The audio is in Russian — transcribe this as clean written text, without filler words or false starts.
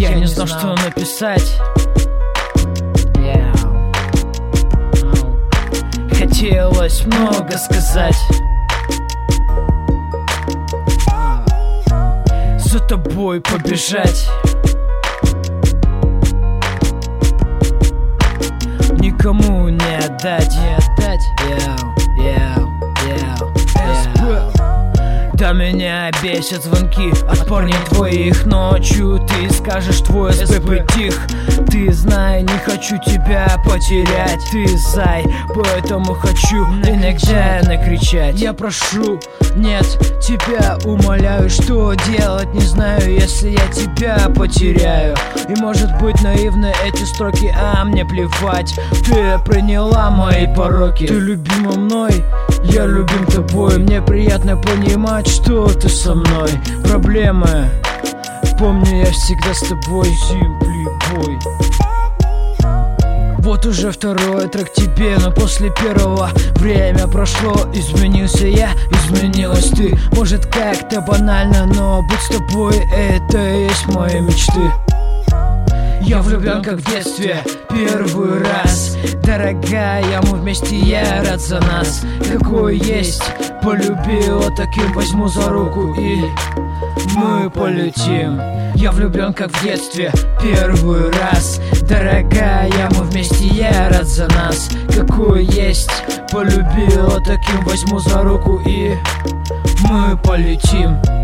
Я не знал, что написать. Хотелось много сказать. За тобой побежать. Никому не отдать. Да меня бесят звонки от парней твоих. Ночью ты скажешь, твой СП тих. Ты знай, не хочу тебя потерять. Ты зай, поэтому хочу иногда накричать. Я прошу, нет, тебя умоляю. Что делать, не знаю, если я тебя потеряю. И может быть наивны эти строки, а мне плевать. Ты приняла мои пороки. Ты любима мной, я любим тобой. Мне приятно понимать, что ты со мной. Проблемы, помню, я всегда с тобой. Simply Boy. Вот уже второй трек тебе, но после первого время прошло. Изменился я, изменилась ты. Может как-то банально, но быть с тобой — это и есть мои мечты. Я влюблен как в детстве, первый раз. Дорогая, мы вместе, я рад за нас. Какой есть, полюбила, таким возьму за руку и мы полетим. Я влюблен как в детстве, первый раз. Дорогая, мы вместе, я рад за нас. Какой есть, полюбила, таким возьму за руку и мы полетим.